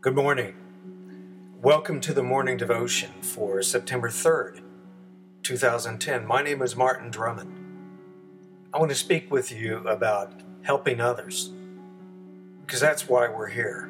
Good morning. Welcome to the morning devotion for September 3rd, 2010. My name is Martin Drummond. I want to speak with you about helping others, because that's why we're here.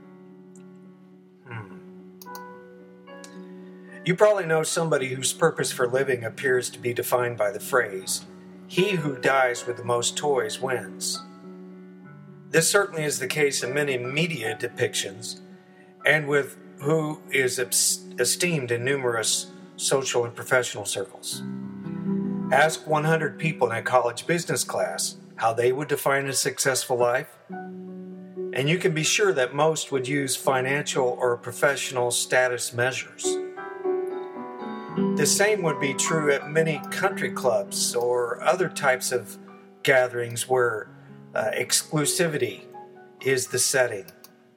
You probably know somebody whose purpose for living appears to be defined by the phrase, "He who dies with the most toys wins." This certainly is the case in many media depictions, and with who is esteemed in numerous social and professional circles. Ask 100 people in a college business class how they would define a successful life, and you can be sure that most would use financial or professional status measures. The same would be true at many country clubs or other types of gatherings where exclusivity is the setting.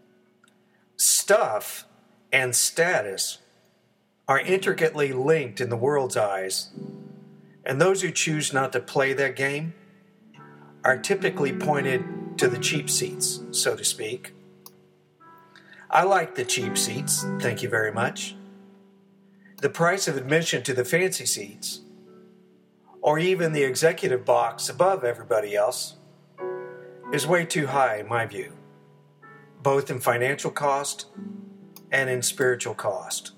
Stuff and status are intricately linked in the world's eyes, and those who choose not to play that game are typically pointed to the cheap seats, so to speak. I like the cheap seats, thank you very much. The price of admission to the fancy seats, or even the executive box above everybody else, is way too high in my view, both in financial cost and in spiritual cost.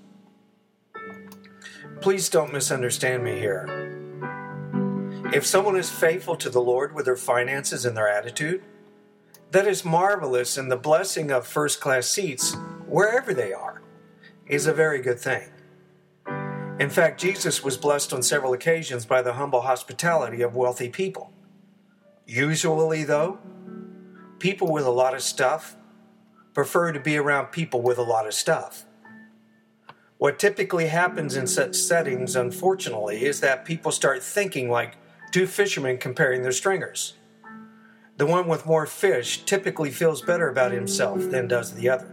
Please don't misunderstand me here. If someone is faithful to the Lord with their finances and their attitude, that is marvelous, and the blessing of first-class seats, wherever they are, is a very good thing. In fact, Jesus was blessed on several occasions by the humble hospitality of wealthy people. Usually, though, people with a lot of stuff prefer to be around people with a lot of stuff. What typically happens in such settings, unfortunately, is that people start thinking like two fishermen comparing their stringers. The one with more fish typically feels better about himself than does the other.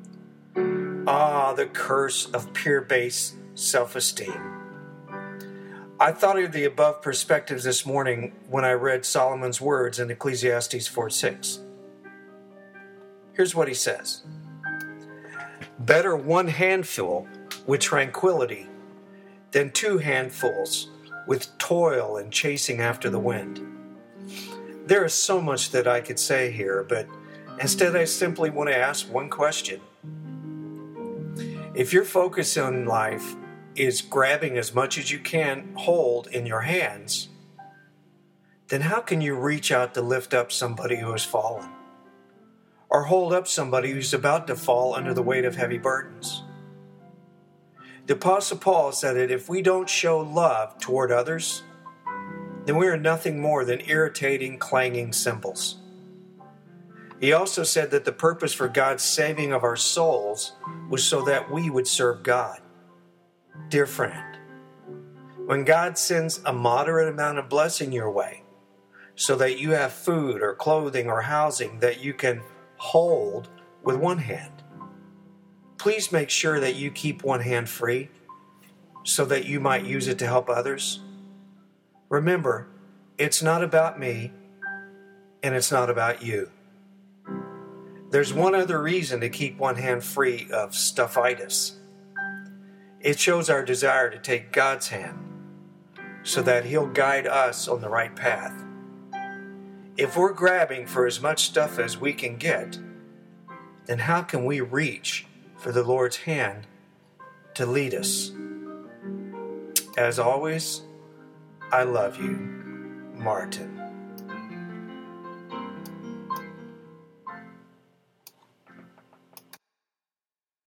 The curse of peer-based self-esteem. I thought of the above perspectives this morning when I read Solomon's words in Ecclesiastes 4:6. Here's what he says. Better one handful with tranquility than two handfuls with toil and chasing after the wind. There is so much that I could say here, but instead I simply want to ask one question. If your focus in life is grabbing as much as you can hold in your hands, then how can you reach out to lift up somebody who has fallen? Or hold up somebody who's about to fall under the weight of heavy burdens? The Apostle Paul said that if we don't show love toward others, then we are nothing more than irritating, clanging cymbals. He also said that the purpose for God's saving of our souls was so that we would serve God. Dear friend, when God sends a moderate amount of blessing your way, so that you have food or clothing or housing that you can hold with one hand, please make sure that you keep one hand free so that you might use it to help others. Remember, it's not about me and it's not about you. There's one other reason to keep one hand free of stuffitis. It shows our desire to take God's hand so that He'll guide us on the right path. If we're grabbing for as much stuff as we can get, then how can we reach for the Lord's hand to lead us? As always, I love you, Martin.